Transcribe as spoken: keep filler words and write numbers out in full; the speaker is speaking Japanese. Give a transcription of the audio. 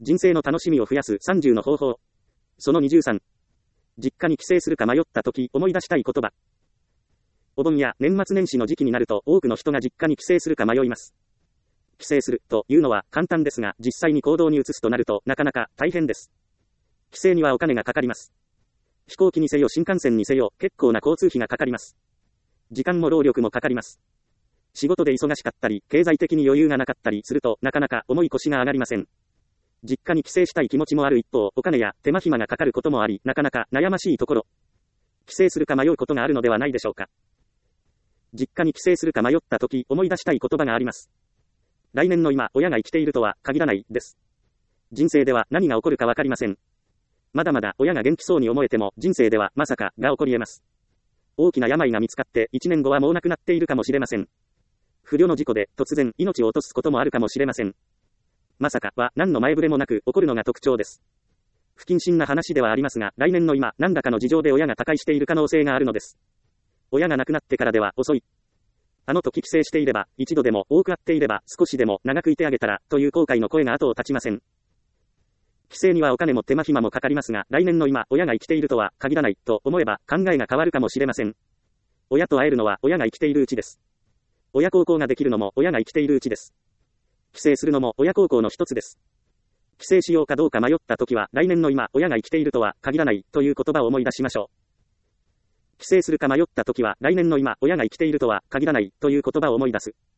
人生の楽しみを増やすさんじゅうの方法。そのにじゅうさん。実家に帰省するか迷った時思い出したい言葉。お盆や年末年始の時期になると多くの人が実家に帰省するか迷います。帰省するというのは簡単ですが、実際に行動に移すとなるとなかなか大変です。帰省にはお金がかかります。飛行機にせよ新幹線にせよ結構な交通費がかかります。時間も労力もかかります。仕事で忙しかったり、経済的に余裕がなかったりするとなかなか重い腰が上がりません。実家に帰省したい気持ちもある一方、お金や手間暇がかかることもあり、なかなか悩ましいところ。帰省するか迷うことがあるのではないでしょうか。実家に帰省するか迷った時思い出したい言葉があります。来年の今、親が生きているとは限らないです。人生では何が起こるかわかりません。まだまだ親が元気そうに思えても人生ではまさかが起こり得ます。大きな病が見つかっていちねんごはもう亡くなっているかもしれません。不慮の事故で突然命を落とすこともあるかもしれません。まさかは何の前触れもなく起こるのが特徴です。不謹慎な話ではありますが、来年の今、何らかの事情で親が他界している可能性があるのです。親が亡くなってからでは遅い。あの時帰省していれば、一度でも多く会っていれば、少しでも長くいてあげたら、という後悔の声が後を絶ちません。帰省にはお金も手間暇もかかりますが、来年の今、親が生きているとは限らない、と思えば考えが変わるかもしれません。親と会えるのは親が生きているうちです。親孝行ができるのも親が生きているうちです。帰省するのも親孝行の一つです。帰省しようかどうか迷った時は、来年の今、親が生きているとは限らない、という言葉を思い出しましょう。帰省するか迷った時は、来年の今、親が生きているとは限らない、という言葉を思い出す。